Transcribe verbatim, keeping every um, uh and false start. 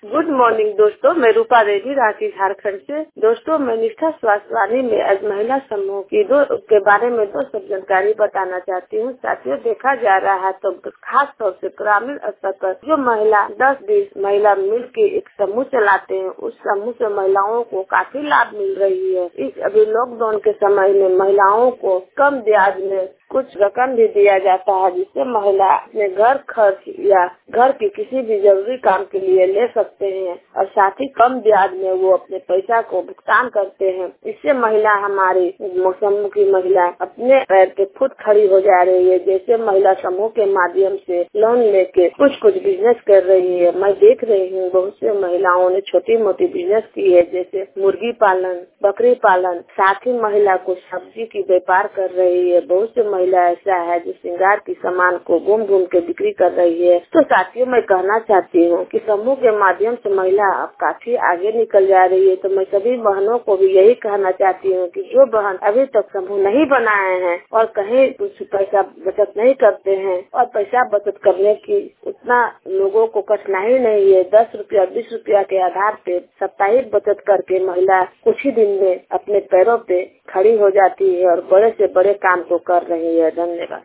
Good morning दोस्तों, मैं रूपा देवी रांची झारखंड से। दोस्तों, मैं निष्ठा स्वास्थ्य वाणी में आज महिला समूह की दो के बारे में दो सब जानकारी बताना चाहती हूँ। साथियों, देखा जा रहा है तो खास तौर से ग्रामीण स्तर पर जो महिला दस बीस महिला मिल के एक समूह चलाते हैं, उस समूह से महिलाओं को काफी लाभ मिल रही है। इस अभी लॉकडाउन के समय में महिलाओं को कम ब्याज में कुछ रकम भी दिया जाता है, जिससे महिला अपने घर खर्च या घर के किसी भी जरूरी काम के लिए ले सकते हैं और साथ ही कम ब्याज में वो अपने पैसा को भुगतान करते हैं। इससे महिला हमारी समूह की महिला अपने पैर पे खुद खड़ी हो जा रही है। जैसे महिला समूह के माध्यम से लोन लेके कुछ कुछ बिजनेस कर रही है। मैं देख रही हूँ बहुत से महिलाओं ने छोटी मोटी बिजनेस की है, जैसे मुर्गी पालन, बकरी पालन, साथ ही महिला को सब्जी की व्यापार कर रही है। बहुत से महिला ऐसा है जो श्रृंगार की सामान को घूम घूम के बिक्री कर रही है। तो साथियों, मैं कहना चाहती हूँ कि समूह के माध्यम से महिला अब काफी आगे निकल जा रही है। तो मैं सभी बहनों को भी यही कहना चाहती हूँ कि जो बहन अभी तक समूह नहीं बनाए हैं और कहीं कुछ पैसा बचत नहीं करते हैं और पैसा बचत करने की उतना लोगों को कठिनाई नहीं है, दस रुपया बीस रुपया के आधार पे साप्ताहिक बचत करके महिला कुछ ही दिन में अपने पैरों पे खड़ी हो जाती है और बड़े से बड़े काम को कर रही है। धन्यवाद।